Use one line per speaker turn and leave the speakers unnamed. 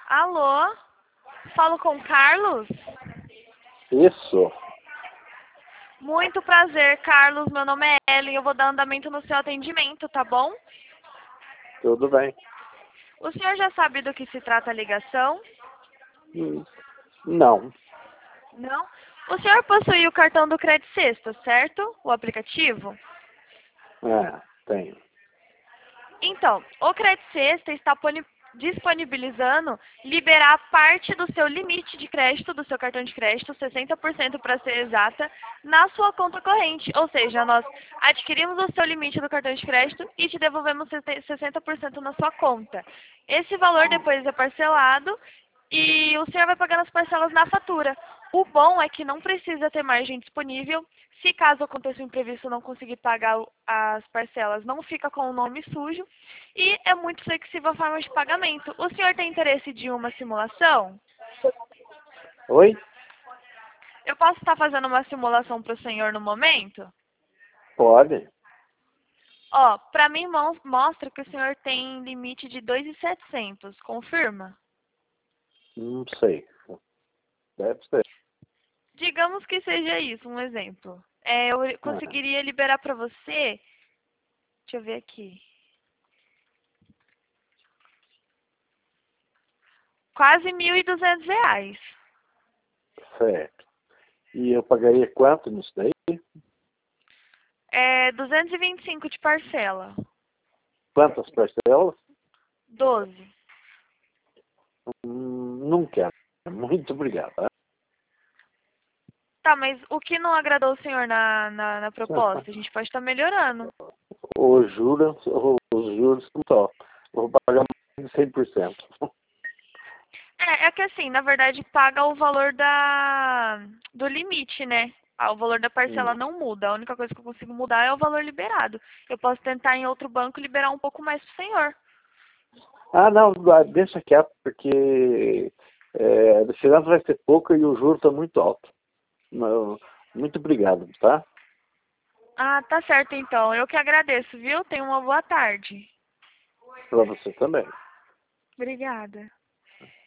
Alô? Falo com o Carlos?
Isso,
Muito prazer, Carlos. Meu nome é Ellen. Eu vou dar andamento no seu atendimento, tá bom?
tudo bem.
O senhor já sabe do que se trata a ligação?
Hum, Não,
Não? O senhor possui o cartão do Credit Sexta, certo? O aplicativo?
tenho.
Então, o Credit Sexta está disponibilizando liberar parte do seu limite de crédito, do seu cartão de crédito, 60% para ser exata, na sua conta corrente. Ou seja, nós adquirimos o seu limite do cartão de crédito e te devolvemos 60% na sua conta. Esse valor depois é parcelado e o senhor vai pagando as parcelas na fatura. O bom é que não precisa ter margem disponível. Se caso aconteça um imprevisto não conseguir pagar as parcelas, não fica com o nome sujo. E é muito flexível a forma de pagamento. O senhor tem interesse de uma simulação?
Oi?
Eu posso estar fazendo uma simulação para o senhor no momento?
Pode?
Ó, para mim mostra que o senhor tem limite de 2.700. Confirma?
Não sei. Deve ser.
Digamos que seja isso, um exemplo. Eu
Ah,
conseguiria liberar para você. Deixa eu ver aqui. Quase R$ 1.200.
certo. E eu pagaria quanto nisso daí?
225 de parcela.
Quantas parcelas?
12.
Não quero. Muito obrigado.
Tá, mas o que não agradou o senhor na proposta? A gente pode estar melhorando.
Os juros não só. Vou pagar mais de 100%.
É que assim, na verdade, paga o valor do limite, né? O valor da parcela
Hum.
não muda. A única coisa que eu consigo mudar é o valor liberado. Eu posso tentar em outro banco liberar um pouco mais pro senhor.
Não, deixa quieto, porque a diferença vai ser pouca e o juro está muito alto. Muito obrigado, tá?
Ah, tá certo então. Eu que agradeço, viu? Tenha uma boa tarde.
Para você também.
Obrigada.